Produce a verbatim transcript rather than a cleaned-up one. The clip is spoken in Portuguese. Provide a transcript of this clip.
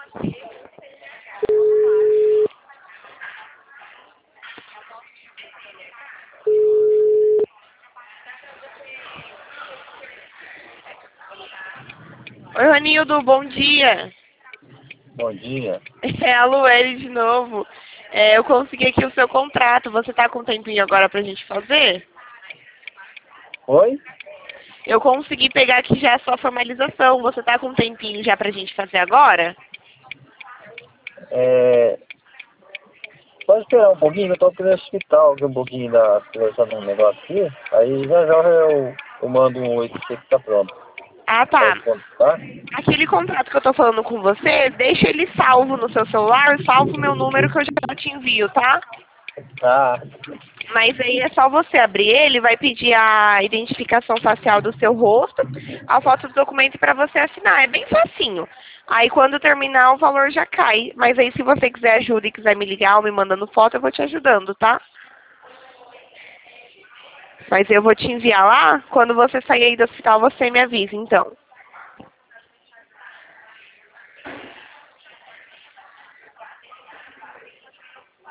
Oi, Ronildo, bom dia. Bom dia. É a Lueli de novo. É, eu consegui aqui o seu contrato. Você tá com um tempinho agora pra gente fazer? Oi? Eu consegui pegar aqui já a sua formalização. Você tá com um tempinho já pra gente fazer agora? É... Pode esperar um pouquinho, eu tô aqui no hospital, aqui um pouquinho, da... conversando um negócio aqui. Aí já já eu, eu mando um oi pra você que tá pronto. Ah, tá. Pode tá? Aquele contrato que eu tô falando com você, deixa ele salvo no seu celular, salva o meu número que eu já te envio, tá? Ah, Mas aí é só você abrir ele, vai pedir a identificação facial do seu rosto, a foto do documento para você assinar. É bem facinho. Aí quando terminar o valor já cai. Mas aí se você quiser ajuda e quiser me ligar ou me mandando foto, eu vou te ajudando, tá? Mas eu vou te enviar lá, quando você sair aí do hospital você me avisa, então.